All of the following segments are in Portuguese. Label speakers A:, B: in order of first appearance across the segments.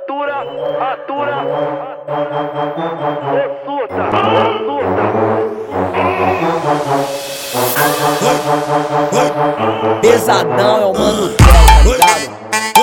A: Atura, Ossuta.
B: Pesadão é o Mano Theo, tá ligado?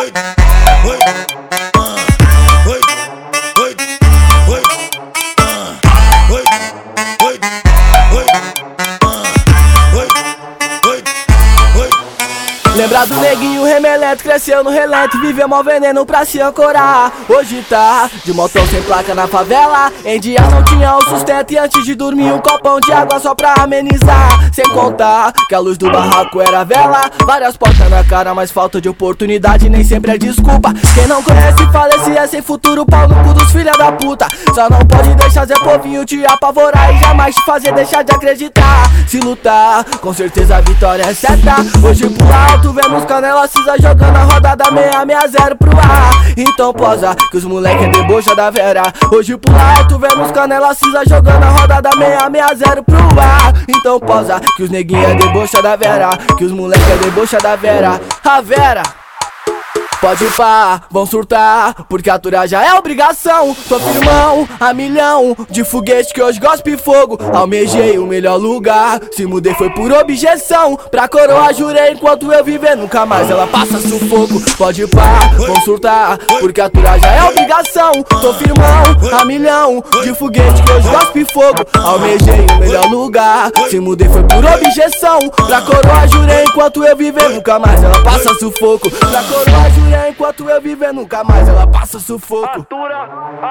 C: Lembra do neguinho remelento, cresceu no relento, viveu mal veneno pra se ancorar. Hoje tá de motão sem placa na favela. Em dia não tinha o sustento e antes de dormir um copão de água só pra amenizar. Sem contar que a luz do barraco era vela. Várias portas na cara, mas falta de oportunidade nem sempre é desculpa. Quem não conhece falece é sem futuro, pau no cu dos filha da puta. Só não pode deixar Zé Povinho te apavorar e jamais te fazer deixar de acreditar. Se lutar, com certeza a vitória é certa. Hoje pro alto vemos Canela Cisa jogando a rodada 660 pro ar. Então posa que os moleque é debocha da Vera. Hoje pro alto vemos Canela Cisa jogando a rodada 660 pro ar. Então posa que os neguinhos é debocha da Vera. Que os moleque é debocha da Vera. A Vera pode ir pá, vão surtar, porque aturar já é obrigação. Tô firmão, a milhão, de foguete que hoje gospe fogo. Almejei o melhor lugar, se mudei foi por objeção. Pra coroa jurei, enquanto eu viver nunca mais ela passa sufoco. Pode ir pá, vão surtar, porque aturar já é obrigação. Tô firmão, a milhão, de foguete que hoje gospe fogo. Almejei o melhor lugar, se mudei foi por objeção. Pra coroa jurei, enquanto eu viver nunca mais ela passa sufoco. Pra coroa jurei, enquanto eu viver nunca mais ela passa sufoco.
A: Atura,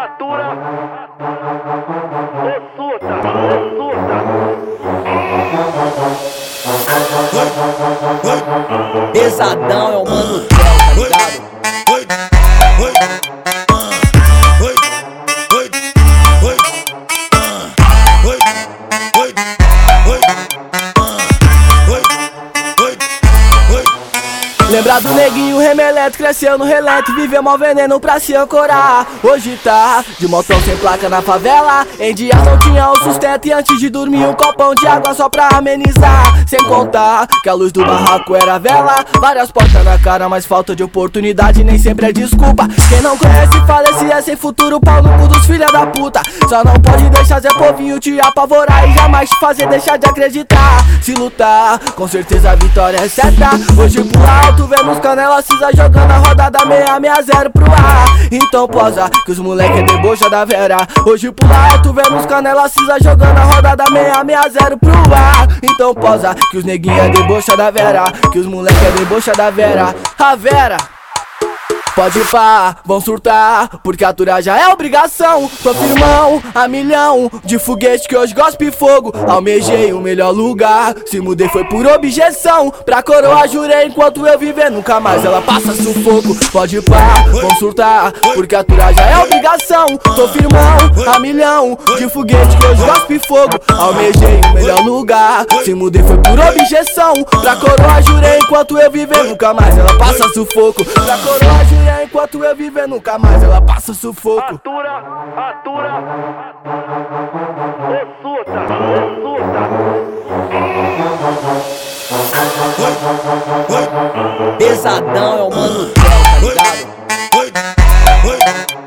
A: Ossuta.
B: Pesadão é o Mano Theo, tá ligado?
C: Lembra do neguinho remelento, cresceu no relento, viveu mal veneno pra se ancorar. Hoje tá de motão sem placa na favela. Em dia não tinha o sustento e antes de dormir um copão de água só pra amenizar. Sem contar que a luz do barraco era vela. Várias portas na cara, mas falta de oportunidade nem sempre é desculpa. Quem não conhece falece é sem futuro, pau no cu dos filha da puta. Só não pode deixar Zé Povinho te apavorar e jamais te fazer deixar de acreditar. Se lutar, com certeza a vitória é certa. Hoje pro alto vemos Canela Cisa jogando a rodada 660 pro ar. Então posa que os moleque é debocha da Vera. Hoje pro alto vemos Canela Cisa jogando a rodada 660 pro ar. Então posa que os neguinhos é debocha da Vera. Que os moleque é debocha da Vera. A Vera pode ir pá, vão surtar, porque aturar já é obrigação. Tô firmão, a milhão, de foguete que hoje gospe fogo. Almejei o melhor lugar, se mudei foi por objeção. Pra coroa jurei, enquanto eu viver nunca mais ela passa sufoco. Pode ir pá, vão surtar, porque aturar já é obrigação. Tô firmão, a milhão, de foguete que hoje gospe fogo. Almejei o melhor lugar, se mudei foi por objeção. Pra coroa jurei, enquanto eu viver nunca mais ela passa sufoco. Pra coroa jurei, enquanto eu viver nunca mais ela passa sufoco.
A: Atura, Ossuta.
B: Pesadão é o Mano Theo, tá ligado?